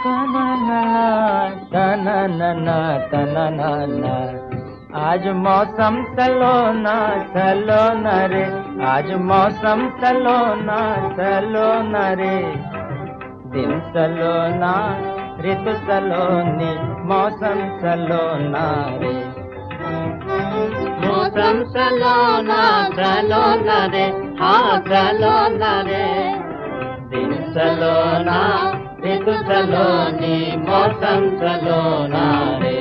तननना तननना आज मौसम सलोना सलोना रे, आज मौसम सलोना सलोना रे। दिन सलोना ऋतु सलोनी, मौसम सलोना रे। मौसम सलोना सलोना रे, हाँ सलोना रे। दिन सलोना ऋतु सलोनी, मौसम सलोना रे।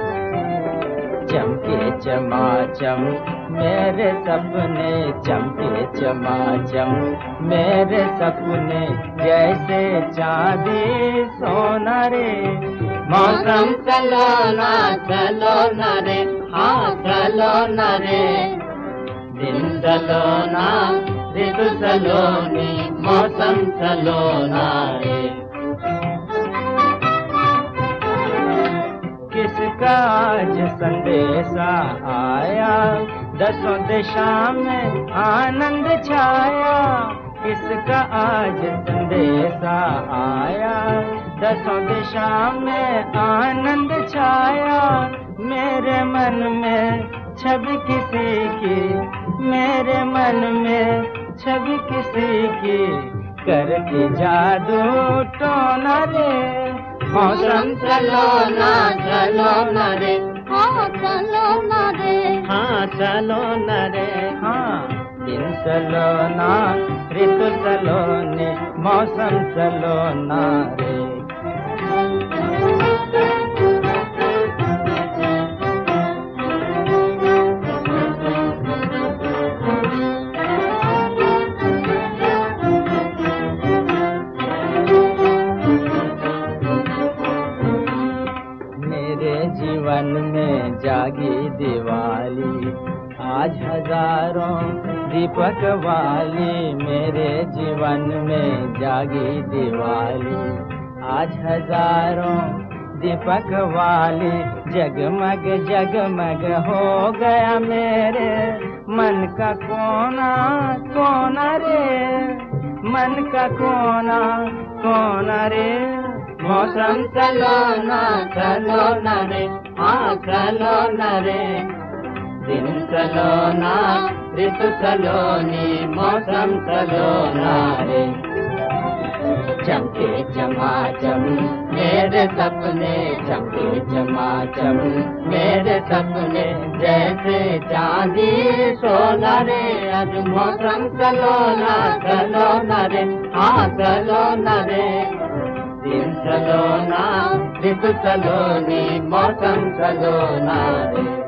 चमके चमाचम मेरे सपने, चमके चमाचम मेरे सपने, जैसे चांदी सोना रे। मौसम सलोना सलोना रे, हाँ सलोना रे। दिन सलोना ऋतु सलोनी, मौसम सलोना रे। किसका आज संदेशा आया, दसों दिशा में आनंद छाया। किसका आज संदेशा आया, दसों दिशा में आनंद छाया। मेरे मन में छवि किसी की, मेरे मन में छवि किसी की, करके जादू टोना रे। मौसम सलोना सलोना रे, हाँ सलोना रे। हाँ सलोना रे, हाँ। दिन सलोना ऋतु सलोनी, मौसम सलोना रे। जीवन में जागी दिवाली, आज हजारों दीपक वाली। मेरे जीवन में जागी दिवाली, आज हजारों दीपक वाली। जगमग जगमग हो गया मेरे मन का कोना कोना रे, मन का कोना कोना रे। मौसम सलोना सलोना रे, हाँ सलोना रे। दिन सलोना ऋतु सलोनी, मौसम सलोना रे। चमके चमाचम मेरे सपने, चमके चमाचम मेरे सपने, जैसे चांदी सोना रे। आज मौसम सलोना सलोना रे, हाँ सलोना रे। दिन सलोना ऋतु सलोनी, मौसम सलोना रे।